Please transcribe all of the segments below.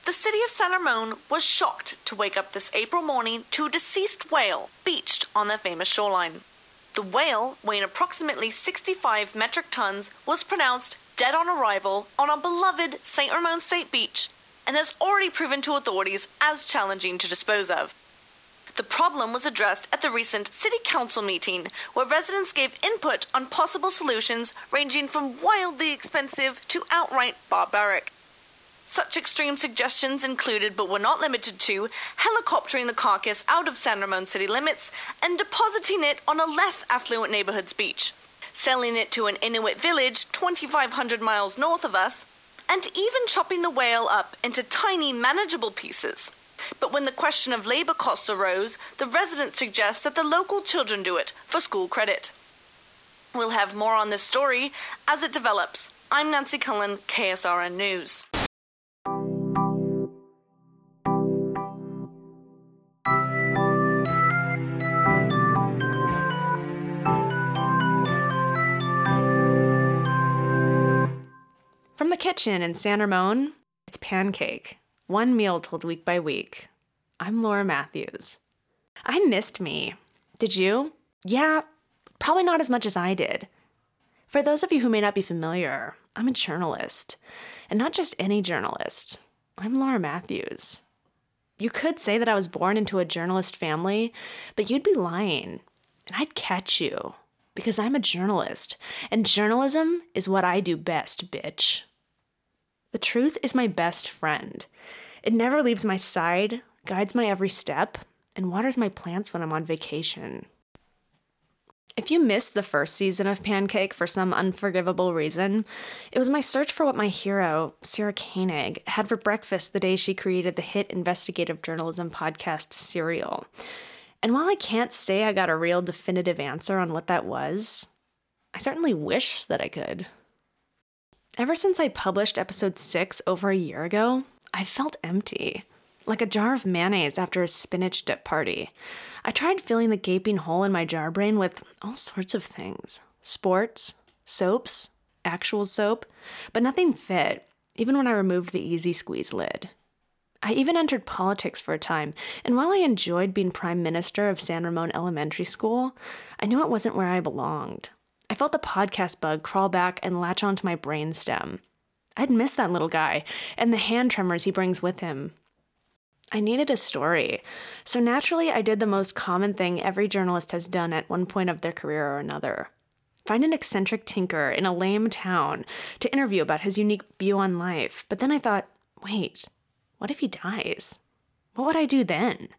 The city of San Ramon was shocked to wake up this April morning to a deceased whale beached on their famous shoreline. The whale, weighing approximately 65 metric tons, was pronounced dead on arrival on our beloved St. Ramon State Beach and has already proven to authorities as challenging to dispose of. The problem was addressed at the recent City Council meeting, where residents gave input on possible solutions ranging from wildly expensive to outright barbaric. Such extreme suggestions included, but were not limited to, helicoptering the carcass out of San Ramon city limits and depositing it on a less affluent neighborhood's beach, selling it to an Inuit village 2,500 miles north of us, and even chopping the whale up into tiny, manageable pieces. But when the question of labor costs arose, the residents suggest that the local children do it for school credit. We'll have more on this story as it develops. I'm Nancy Cullen, KSRN News. From the kitchen in San Ramon, it's Pancake. One meal told week by week. I'm Laura Matthews. I missed me. Did you? Yeah, probably not as much as I did. For those of you who may not be familiar, I'm a journalist. And not just any journalist. I'm Laura Matthews. You could say that I was born into a journalist family, but you'd be lying. And I'd catch you. Because I'm a journalist. And journalism is what I do best, bitch. The truth is my best friend. It never leaves my side, guides my every step, and waters my plants when I'm on vacation. If you missed the first season of Pancake for some unforgivable reason, it was my search for what my hero, Sarah Koenig, had for breakfast the day she created the hit investigative journalism podcast Serial. And while I can't say I got a real definitive answer on what that was, I certainly wish that I could. Ever since I published episode 6 over a year ago, I felt empty, like a jar of mayonnaise after a spinach dip party. I tried filling the gaping hole in my jar brain with all sorts of things. Sports, soaps, actual soap, but nothing fit, even when I removed the easy squeeze lid. I even entered politics for a time, and while I enjoyed being prime minister of San Ramon Elementary School, I knew it wasn't where I belonged. I felt the podcast bug crawl back and latch onto my brainstem. I'd miss that little guy and the hand tremors he brings with him. I needed a story, so naturally I did the most common thing every journalist has done at one point of their career or another. Find an eccentric tinker in a lame town to interview about his unique view on life. But then I thought, wait, what if he dies? What would I do then?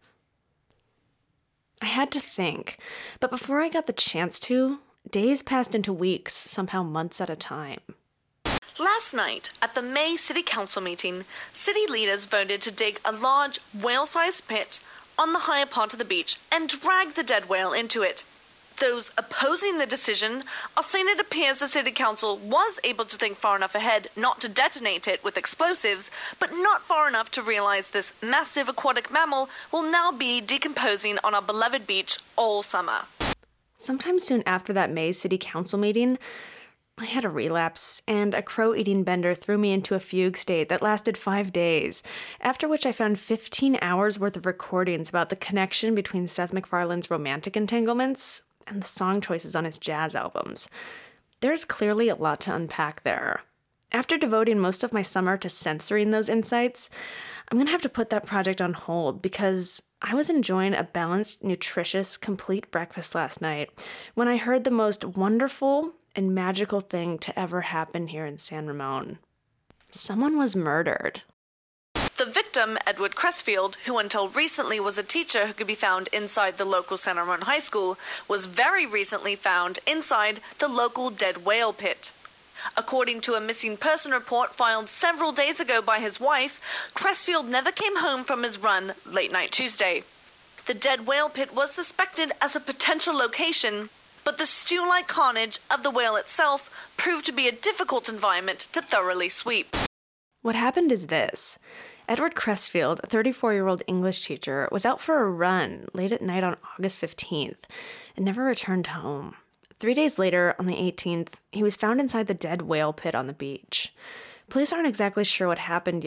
I had to think, but before I got the chance to, days passed into weeks, somehow months at a time. Last night, at the May City Council meeting, city leaders voted to dig a large, whale-sized pit on the higher part of the beach and drag the dead whale into it. Those opposing the decision are saying it appears the City Council was able to think far enough ahead not to detonate it with explosives, but not far enough to realize this massive aquatic mammal will now be decomposing on our beloved beach all summer. Sometime soon after that May City Council meeting, I had a relapse, and a crow-eating bender threw me into a fugue state that lasted 5 days, after which I found 15 hours worth of recordings about the connection between Seth MacFarlane's romantic entanglements and the song choices on his jazz albums. There's clearly a lot to unpack there. After devoting most of my summer to censoring those insights, I'm going to have to put that project on hold because I was enjoying a balanced, nutritious, complete breakfast last night when I heard the most wonderful and magical thing to ever happen here in San Ramon. Someone was murdered. The victim, Edward Cressfield, who until recently was a teacher who could be found inside the local San Ramon High School, was very recently found inside the local dead whale pit. According to a missing person report filed several days ago by his wife, Cressfield never came home from his run late night Tuesday. The dead whale pit was suspected as a potential location, but the stew-like carnage of the whale itself proved to be a difficult environment to thoroughly sweep. What happened is this. Edward Cressfield, a 34-year-old English teacher, was out for a run late at night on August 15th and never returned home. 3 days later, on the 18th, he was found inside the dead whale pit on the beach. Police aren't exactly sure what happened yet,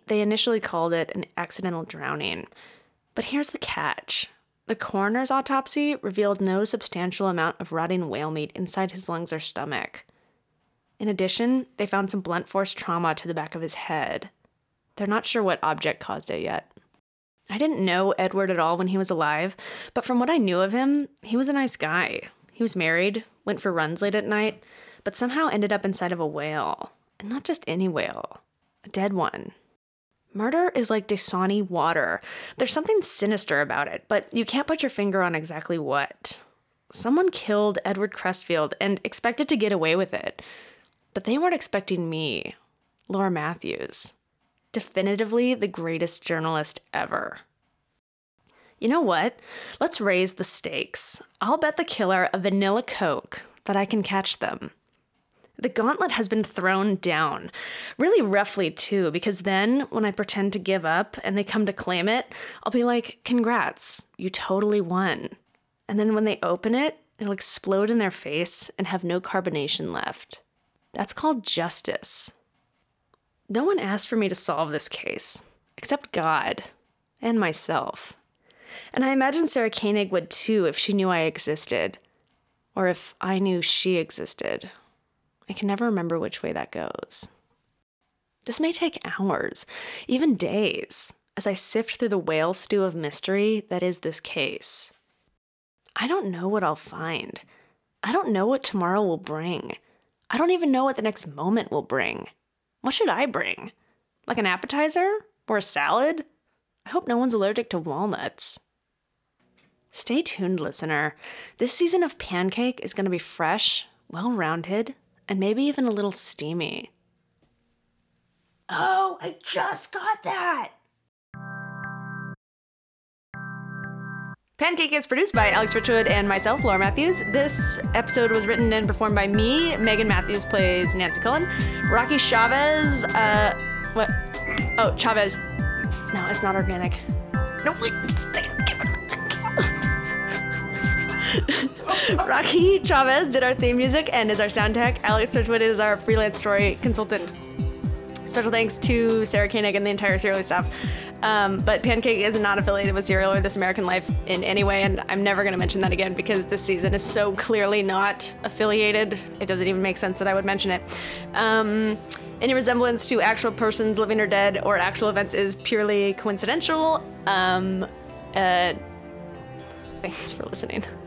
They initially called it an accidental drowning. But here's the catch. The coroner's autopsy revealed no substantial amount of rotting whale meat inside his lungs or stomach. In addition, they found some blunt force trauma to the back of his head. They're not sure what object caused it yet. I didn't know Edward at all when he was alive, but from what I knew of him, he was a nice guy. He was married, went for runs late at night, but somehow ended up inside of a whale. And not just any whale, a dead one. Murder is like Dasani water. There's something sinister about it, but you can't put your finger on exactly what. Someone killed Edward Crestfield and expected to get away with it. But they weren't expecting me, Laura Matthews. Definitively the greatest journalist ever. You know what? Let's raise the stakes. I'll bet the killer a vanilla Coke that I can catch them. The gauntlet has been thrown down. Really roughly, too, because then when I pretend to give up and they come to claim it, I'll be like, congrats, you totally won. And then when they open it, it'll explode in their face and have no carbonation left. That's called justice. No one asked for me to solve this case, except God and myself. And I imagine Sarah Koenig would too if she knew I existed, or if I knew she existed. I can never remember which way that goes. This may take hours, even days, as I sift through the whale stew of mystery that is this case. I don't know what I'll find. I don't know what tomorrow will bring. I don't even know what the next moment will bring. What should I bring? Like an appetizer? Or a salad? I hope no one's allergic to walnuts. Stay tuned, listener. This season of Pancake is going to be fresh, well-rounded, and maybe even a little steamy. Oh, I just got that! Pancake is produced by Alex Richwood and myself, Laura Matthews. This episode was written and performed by me. Megan Matthews plays Nancy Cullen. Rocky Chavez, what? Oh, Chavez. No, it's not organic. No, wait. Rocky Chavez did our theme music and is our sound tech. Alex Richwood is our freelance story consultant. Special thanks to Sarah Koenig and the entire Serial staff. But Pancake is not affiliated with Serial or This American Life in any way, and I'm never going to mention that again because this season is so clearly not affiliated. It doesn't even make sense that I would mention it. Any resemblance to actual persons, living or dead, or actual events is purely coincidental. Thanks for listening.